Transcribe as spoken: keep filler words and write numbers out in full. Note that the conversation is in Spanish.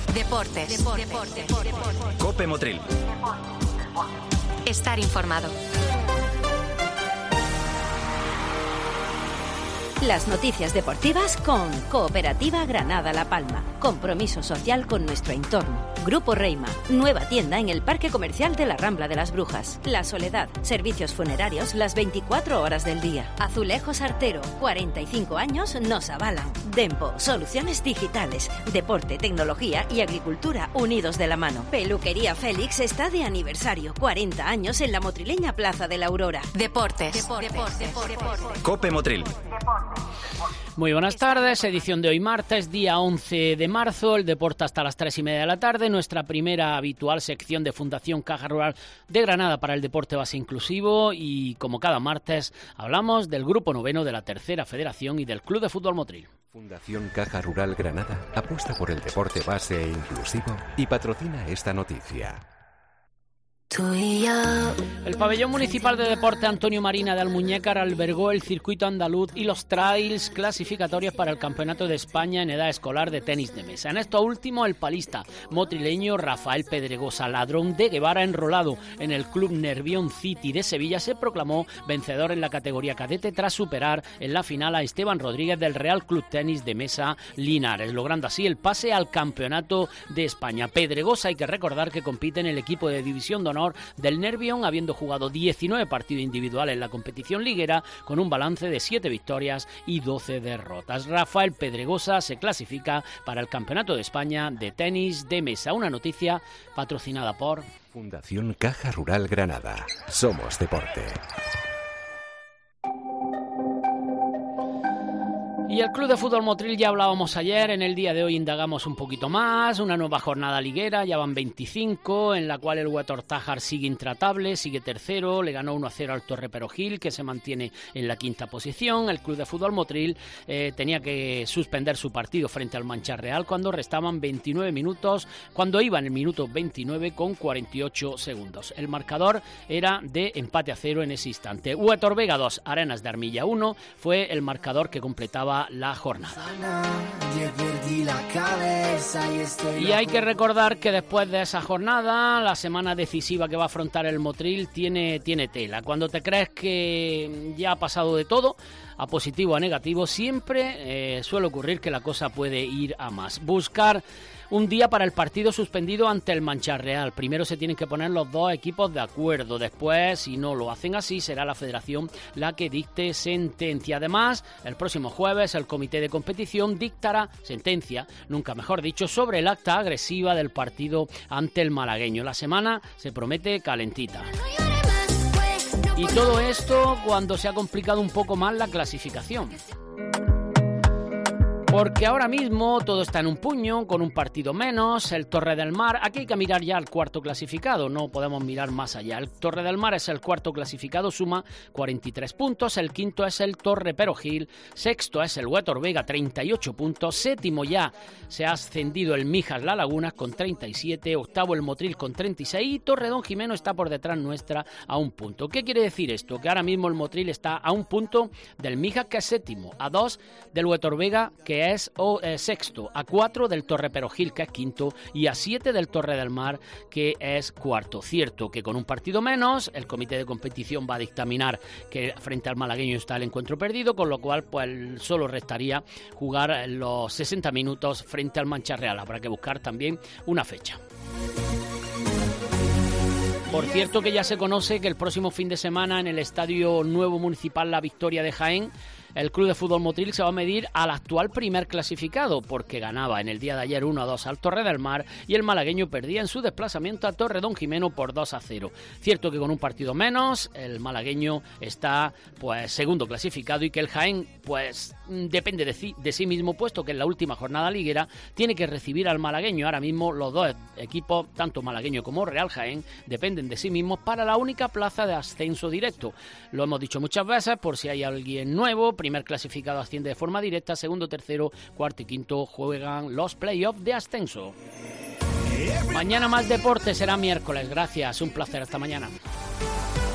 Deportes. Deportes. Deportes. Deportes. Cope Motril. Estar informado. Las noticias deportivas con Cooperativa Granada La Palma. Compromiso social con nuestro entorno. Grupo Reima. Nueva tienda en el Parque Comercial de la Rambla de las Brujas. La Soledad. Servicios funerarios las veinticuatro horas del día. Azulejos Artero. cuarenta y cinco años nos avalan. Dempo. Soluciones digitales. Deporte, tecnología y agricultura unidos de la mano. Peluquería Félix está de aniversario. cuarenta años en la motrileña Plaza de la Aurora. Deportes. Deportes. Deportes. Deportes. Cope Motril. Muy buenas tardes, edición de hoy martes, día once de marzo, el deporte hasta las tres y media de la tarde, nuestra primera habitual sección de Fundación Caja Rural de Granada para el deporte base inclusivo y como cada martes hablamos del grupo noveno de la tercera federación y del Club de Fútbol Motril. Fundación Caja Rural Granada apuesta por el deporte base e inclusivo y patrocina esta noticia. El pabellón municipal de deporte Antonio Marina de Almuñécar albergó el circuito andaluz y los trails clasificatorios para el Campeonato de España en edad escolar de tenis de mesa. En esto último, el palista motrileño Rafael Pedregosa, ladrón de Guevara, enrolado en el Club Nervión City de Sevilla, se proclamó vencedor en la categoría cadete tras superar en la final a Esteban Rodríguez del Real Club Tenis de Mesa Linares, logrando así el pase al Campeonato de España. Pedregosa, hay que recordar que compite en el equipo de División de Honor del Nervión, habiendo jugado diecinueve partidos individuales en la competición liguera, con un balance de siete victorias y doce derrotas. Rafael Pedregosa se clasifica para el Campeonato de España de tenis de mesa. Una noticia patrocinada por Fundación Caja Rural Granada. Somos deporte. Y el Club de Fútbol Motril ya hablábamos ayer, en el día de hoy indagamos un poquito más, una nueva jornada liguera, ya van veinticinco, en la cual el Huetor Tájar sigue intratable, sigue tercero, le ganó uno a cero al Torre Perojil, que se mantiene en la quinta posición. El Club de Fútbol Motril eh, tenía que suspender su partido frente al Mancha Real cuando restaban veintinueve minutos, cuando iba en el minuto veintinueve con cuarenta y ocho segundos. El marcador era de empate a cero en ese instante. Huetor Vega dos, Arenas de Armilla uno, fue el marcador que completaba la jornada. Y hay que recordar que después de esa jornada, la semana decisiva que va a afrontar el Motril tiene, tiene tela. Cuando te crees que ya ha pasado de todo, a positivo o a negativo, siempre eh, suele ocurrir que la cosa puede ir a más. Buscar un día para el partido suspendido ante el Mancha Real. Primero se tienen que poner los dos equipos de acuerdo. Después, si no lo hacen así, será la federación la que dicte sentencia. Además, el próximo jueves el comité de competición dictará sentencia, nunca mejor dicho, sobre el acta agresiva del partido ante el malagueño. La semana se promete calentita. Y todo esto cuando se ha complicado un poco más la clasificación. Porque ahora mismo todo está en un puño, con un partido menos, el Torre del Mar. Aquí hay que mirar ya al cuarto clasificado, no podemos mirar más allá. El Torre del Mar es el cuarto clasificado, suma cuarenta y tres puntos. El quinto es el Torre Perojil, sexto es el Huetor Vega, treinta y ocho puntos. Séptimo ya se ha ascendido el Mijas La Laguna con treinta y siete. Octavo el Motril con treinta y seis. Y Torredón Jimeno está por detrás nuestra a un punto. ¿Qué quiere decir esto? Que ahora mismo el Motril está a un punto del Mijas, que es séptimo, a dos del Huetor Vega, que es o, eh, sexto, a cuatro del Torre Perojil, que es quinto, y a siete del Torre del Mar, que es cuarto. Cierto que con un partido menos, el comité de competición va a dictaminar que frente al malagueño está el encuentro perdido, con lo cual pues solo restaría jugar los sesenta minutos frente al Mancha Real. Habrá que buscar también una fecha. Por cierto que ya se conoce que el próximo fin de semana en el Estadio Nuevo Municipal La Victoria de Jaén, el Club de Fútbol Motril se va a medir al actual primer clasificado, porque ganaba en el día de ayer uno a dos al Torre del Mar y el malagueño perdía en su desplazamiento a Torredón Jimeno por dos a cero. Cierto que con un partido menos, el malagueño está pues segundo clasificado y que el Jaén pues depende de sí, de sí mismo, puesto que en la última jornada liguera tiene que recibir al malagueño. Ahora mismo los dos equipos, tanto malagueño como Real Jaén, dependen de sí mismos para la única plaza de ascenso directo. Lo hemos dicho muchas veces, por si hay alguien nuevo. Primer clasificado asciende de forma directa, segundo, tercero, cuarto y quinto juegan los playoffs de ascenso. Mañana más deporte, será miércoles. Gracias, un placer, hasta mañana.